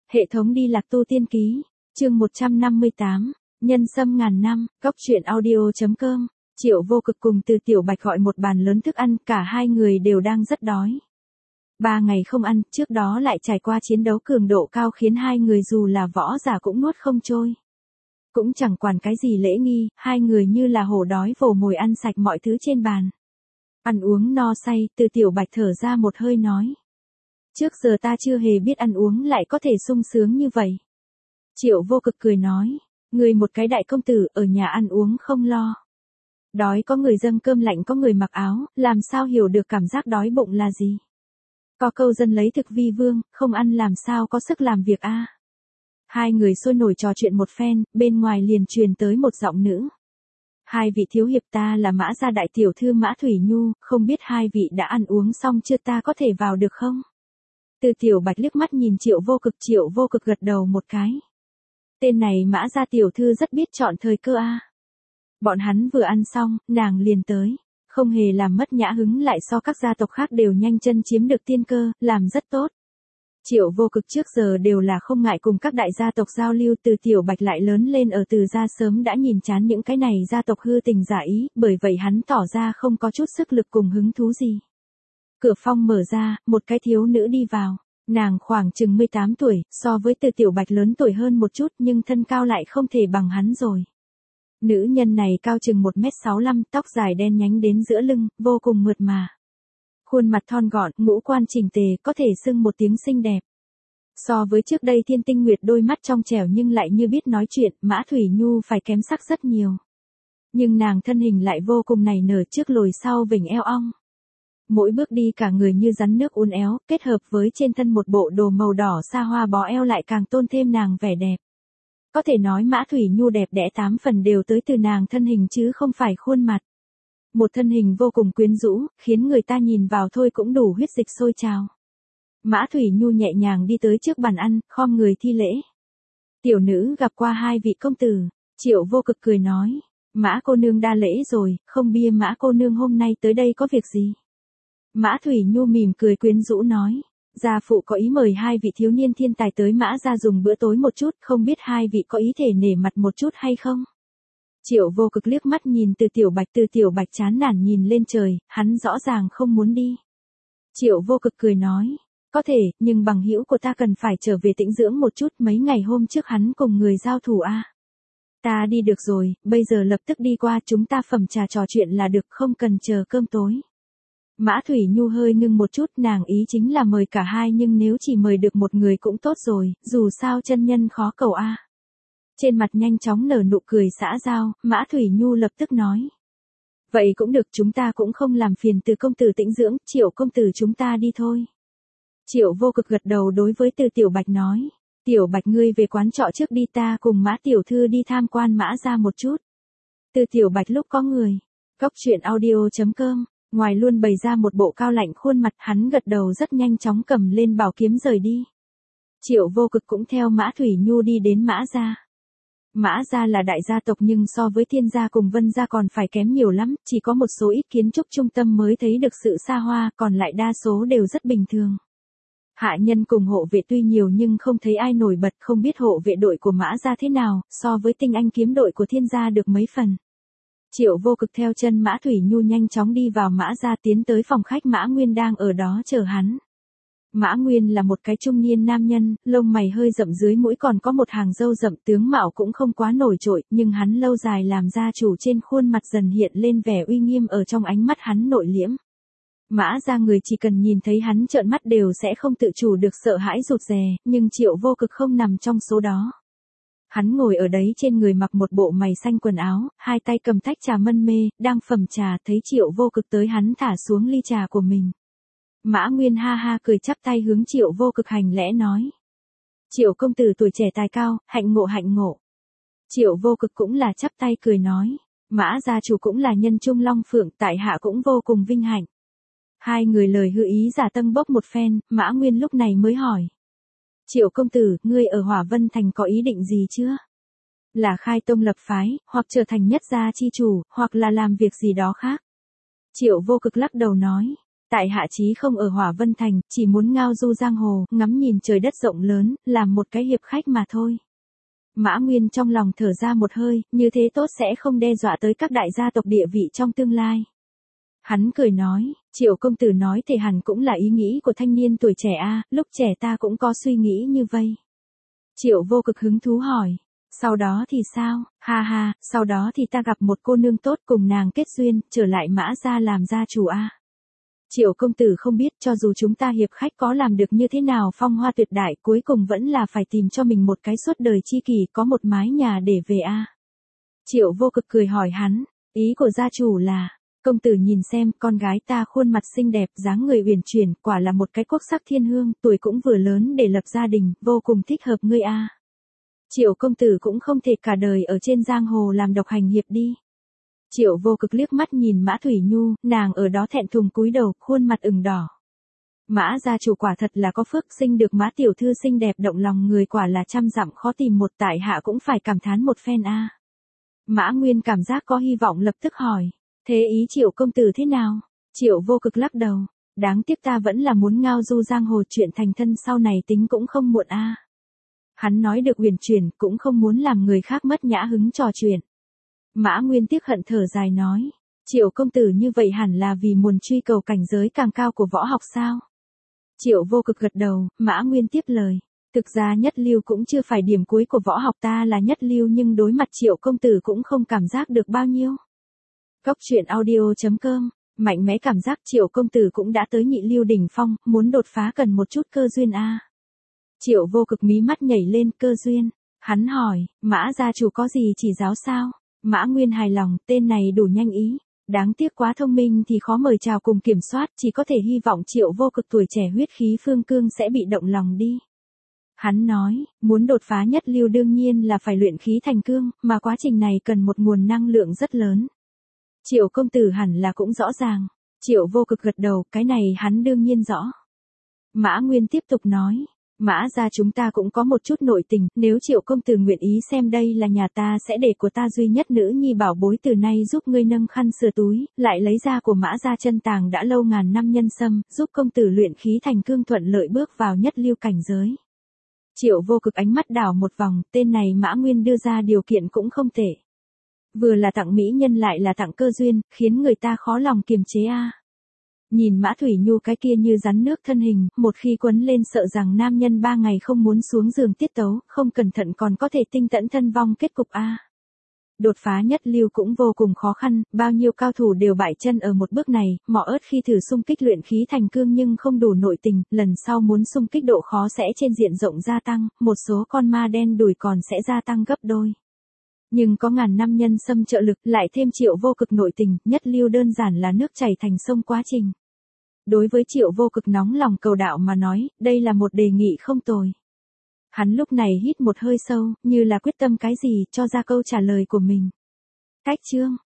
Hệ thống đi lạc tu tiên ký, chương 158, nhân sâm ngàn năm, góc truyện audio.com. Triệu Vô Cực cùng Từ Tiểu Bạch gọi một bàn lớn thức ăn, cả hai người đều đang rất đói. 3 ngày không ăn, trước đó lại trải qua chiến đấu cường độ cao khiến hai người dù là võ giả cũng nuốt không trôi. Cũng chẳng quản cái gì lễ nghi, hai người như là hổ đói vồ mồi ăn sạch mọi thứ trên bàn. Ăn uống no say, Từ Tiểu Bạch thở ra một hơi nói. Trước giờ ta chưa hề biết ăn uống lại có thể sung sướng như vậy. Triệu Vô Cực cười nói, người một cái đại công tử ở nhà ăn uống không lo. Đói có người dâng cơm lạnh có người mặc áo, làm sao hiểu được cảm giác đói bụng là gì. Có câu dân lấy thực vi vương, không ăn làm sao có sức làm việc a. Hai người sôi nổi trò chuyện một phen, bên ngoài liền truyền tới một giọng nữ. Hai vị thiếu hiệp, ta là Mã gia đại tiểu thư Mã Thủy Nhu, không biết hai vị đã ăn uống xong chưa, ta có thể vào được không? Từ Tiểu Bạch liếc mắt nhìn Triệu Vô Cực gật đầu một cái. Tên này Mã gia tiểu thư rất biết chọn thời cơ a. Bọn hắn vừa ăn xong, nàng liền tới, không hề làm mất nhã hứng, lại so các gia tộc khác đều nhanh chân chiếm được tiên cơ, làm rất tốt. Triệu Vô Cực trước giờ đều là không ngại cùng các đại gia tộc giao lưu, Từ Tiểu Bạch lại lớn lên ở Từ gia sớm đã nhìn chán những cái này gia tộc hư tình giả ý, bởi vậy hắn tỏ ra không có chút sức lực cùng hứng thú gì. Cửa phòng mở ra, một cái thiếu nữ đi vào, nàng khoảng chừng 18 tuổi, so với Từ Tiểu Bạch lớn tuổi hơn một chút nhưng thân cao lại không thể bằng hắn rồi. Nữ nhân này cao chừng 1m65, tóc dài đen nhánh đến giữa lưng, vô cùng mượt mà. Khuôn mặt thon gọn, ngũ quan chỉnh tề, có thể xưng một tiếng xinh đẹp. So với trước đây Thiên Tinh Nguyệt đôi mắt trong trẻo nhưng lại như biết nói chuyện, Mã Thủy Nhu phải kém sắc rất nhiều. Nhưng nàng thân hình lại vô cùng nảy nở, trước lồi sau vểnh eo ong. Mỗi bước đi cả người như rắn nước uốn éo, kết hợp với trên thân một bộ đồ màu đỏ xa hoa bó eo lại càng tôn thêm nàng vẻ đẹp. Có thể nói Mã Thủy Nhu đẹp đẽ 8 phần đều tới từ nàng thân hình chứ không phải khuôn mặt. Một thân hình vô cùng quyến rũ, khiến người ta nhìn vào thôi cũng đủ huyết dịch sôi trào. Mã Thủy Nhu nhẹ nhàng đi tới trước bàn ăn, khom người thi lễ. Tiểu nữ gặp qua hai vị công tử, Triệu Vô Cực cười nói. Mã cô nương đa lễ rồi, không bia Mã cô nương hôm nay tới đây có việc gì? Mã Thủy Nhu mỉm cười quyến rũ nói. Gia phụ có ý mời hai vị thiếu niên thiên tài tới Mã gia dùng bữa tối một chút, không biết hai vị có ý thể nể mặt một chút hay không? Triệu Vô Cực liếc mắt nhìn Từ Tiểu Bạch chán nản nhìn lên trời, hắn rõ ràng không muốn đi. Triệu Vô Cực cười nói, có thể, nhưng bằng hữu của ta cần phải trở về tĩnh dưỡng một chút, mấy ngày hôm trước hắn cùng người giao thủ a. Ta đi được rồi, bây giờ lập tức đi qua, chúng ta phẩm trà trò chuyện là được, không cần chờ cơm tối. Mã Thủy Nhu hơi ngưng một chút, nàng ý chính là mời cả hai nhưng nếu chỉ mời được một người cũng tốt rồi, dù sao chân nhân khó cầu a. Trên mặt nhanh chóng nở nụ cười xã giao, Mã Thủy Nhu lập tức nói. Vậy cũng được, chúng ta cũng không làm phiền Từ công tử tĩnh dưỡng, Triệu công tử chúng ta đi thôi. Triệu Vô Cực gật đầu đối với Từ Tiểu Bạch nói. Tiểu Bạch ngươi về quán trọ trước đi, ta cùng Mã tiểu thư đi tham quan Mã gia một chút. Từ Tiểu Bạch lúc có người. Góc truyện audio.com. Ngoài luôn bày ra một bộ cao lạnh khuôn mặt, hắn gật đầu rất nhanh chóng cầm lên bảo kiếm rời đi. Triệu Vô Cực cũng theo Mã Thủy Nhu đi đến Mã gia. Mã gia là đại gia tộc nhưng so với Thiên gia cùng Vân gia còn phải kém nhiều lắm, chỉ có một số ít kiến trúc trung tâm mới thấy được sự xa hoa, còn lại đa số đều rất bình thường. Hạ nhân cùng hộ vệ tuy nhiều nhưng không thấy ai nổi bật, không biết hộ vệ đội của Mã gia thế nào, so với tinh anh kiếm đội của Thiên gia được mấy phần. Triệu Vô Cực theo chân Mã Thủy Nhu nhanh chóng đi vào Mã gia, tiến tới phòng khách Mã Nguyên đang ở đó chờ hắn. Mã Nguyên là một cái trung niên nam nhân, lông mày hơi rậm dưới mũi còn có một hàng râu rậm, tướng mạo cũng không quá nổi trội, nhưng hắn lâu dài làm gia chủ trên khuôn mặt dần hiện lên vẻ uy nghiêm, ở trong ánh mắt hắn nội liễm. Mã gia người chỉ cần nhìn thấy hắn trợn mắt đều sẽ không tự chủ được sợ hãi rụt rè, nhưng Triệu Vô Cực không nằm trong số đó. Hắn ngồi ở đấy, trên người mặc một bộ mày xanh quần áo, hai tay cầm tách trà mân mê, đang phẩm trà, thấy Triệu Vô Cực tới hắn thả xuống ly trà của mình. Mã Nguyên ha ha cười chắp tay hướng Triệu Vô Cực hành lễ nói. Triệu công tử tuổi trẻ tài cao, hạnh ngộ hạnh ngộ. Triệu Vô Cực cũng là chắp tay cười nói. Mã gia chủ cũng là nhân trung long phượng, tại hạ cũng vô cùng vinh hạnh. Hai người lời hư ý giả tâm bốc một phen, Mã Nguyên lúc này mới hỏi. Triệu công tử, ngươi ở Hỏa Vân Thành có ý định gì chưa? Là khai tông lập phái, hoặc trở thành nhất gia chi chủ, hoặc là làm việc gì đó khác? Triệu Vô Cực lắc đầu nói. Tại hạ chí không ở Hỏa Vân Thành, chỉ muốn ngao du giang hồ, ngắm nhìn trời đất rộng lớn, làm một cái hiệp khách mà thôi. Mã Nguyên trong lòng thở ra một hơi, như thế tốt sẽ không đe dọa tới các đại gia tộc địa vị trong tương lai. Hắn cười nói, Triệu công tử nói thì hẳn cũng là ý nghĩ của thanh niên tuổi trẻ a, lúc trẻ ta cũng có suy nghĩ như vậy. Triệu Vô Cực hứng thú hỏi, sau đó thì sao, ha ha, sau đó thì ta gặp một cô nương tốt cùng nàng kết duyên, trở lại Mã gia làm gia chủ a. Triệu công tử không biết cho dù chúng ta hiệp khách có làm được như thế nào phong hoa tuyệt đại cuối cùng vẫn là phải tìm cho mình một cái suốt đời chi kỷ có một mái nhà để về a. Triệu Vô Cực cười hỏi hắn, ý của gia chủ là, công tử nhìn xem con gái ta khuôn mặt xinh đẹp dáng người uyển chuyển quả là một cái quốc sắc thiên hương tuổi cũng vừa lớn để lập gia đình vô cùng thích hợp ngươi a. Triệu công tử cũng không thể cả đời ở trên giang hồ làm độc hành hiệp đi. Triệu Vô Cực liếc mắt nhìn Mã Thủy Nhu, nàng ở đó thẹn thùng cúi đầu, khuôn mặt ửng đỏ. Mã gia chủ quả thật là có phước sinh được Mã tiểu thư xinh đẹp động lòng người quả là trăm dặm khó tìm một tại hạ cũng phải cảm thán một phen a. Mã Nguyên cảm giác có hy vọng lập tức hỏi, thế ý Triệu công tử thế nào? Triệu Vô Cực lắc đầu, đáng tiếc ta vẫn là muốn ngao du giang hồ chuyện thành thân sau này tính cũng không muộn a. Hắn nói được uyển chuyển cũng không muốn làm người khác mất nhã hứng trò chuyện. Mã Nguyên tiếc hận thở dài nói, Triệu công tử như vậy hẳn là vì muốn truy cầu cảnh giới càng cao của võ học sao? Triệu Vô Cực gật đầu, Mã Nguyên tiếp lời, thực ra nhất lưu cũng chưa phải điểm cuối của võ học ta là nhất lưu nhưng đối mặt Triệu công tử cũng không cảm giác được bao nhiêu. Góc truyện audio.com, mạnh mẽ cảm giác Triệu công tử cũng đã tới nhị lưu đỉnh phong, muốn đột phá cần một chút cơ duyên a. Triệu Vô Cực mí mắt nhảy lên, cơ duyên. Hắn hỏi, Mã gia chủ có gì chỉ giáo sao? Mã Nguyên hài lòng, tên này đủ nhanh ý. Đáng tiếc quá thông minh thì khó mời chào cùng kiểm soát, chỉ có thể hy vọng Triệu Vô Cực tuổi trẻ huyết khí phương cương sẽ bị động lòng đi. Hắn nói, muốn đột phá nhất lưu đương nhiên là phải luyện khí thành cương, mà quá trình này cần một nguồn năng lượng rất lớn. Triệu công tử hẳn là cũng rõ ràng. Triệu Vô Cực gật đầu, cái này hắn đương nhiên rõ. Mã Nguyên tiếp tục nói, Mã gia chúng ta cũng có một chút nội tình, nếu Triệu công tử nguyện ý xem đây là nhà ta sẽ để của ta duy nhất nữ nhi bảo bối từ nay giúp ngươi nâng khăn sửa túi, lại lấy ra của Mã gia chân tàng đã lâu ngàn năm nhân sâm, giúp công tử luyện khí thành cương thuận lợi bước vào nhất lưu cảnh giới. Triệu Vô Cực ánh mắt đảo một vòng, tên này Mã Nguyên đưa ra điều kiện cũng không tệ. Vừa là tặng mỹ nhân lại là tặng cơ duyên, khiến người ta khó lòng kiềm chế a. Nhìn Mã Thủy Nhu cái kia như rắn nước thân hình, một khi quấn lên sợ rằng nam nhân 3 ngày không muốn xuống giường tiết tấu, không cẩn thận còn có thể tinh tẫn thân vong kết cục a. Đột phá nhất lưu cũng vô cùng khó khăn, bao nhiêu cao thủ đều bại chân ở một bước này, mỏ ớt khi thử xung kích luyện khí thành cương nhưng không đủ nội tình, lần sau muốn xung kích độ khó sẽ trên diện rộng gia tăng, một số con ma đen đùi còn sẽ gia tăng gấp đôi. Nhưng có ngàn năm nhân sâm trợ lực, lại thêm Triệu Vô Cực nội tình, nhất lưu đơn giản là nước chảy thành sông quá trình. Đối với Triệu Vô Cực nóng lòng cầu đạo mà nói, đây là một đề nghị không tồi. Hắn lúc này hít một hơi sâu, như là quyết tâm cái gì, cho ra câu trả lời của mình. Cách chương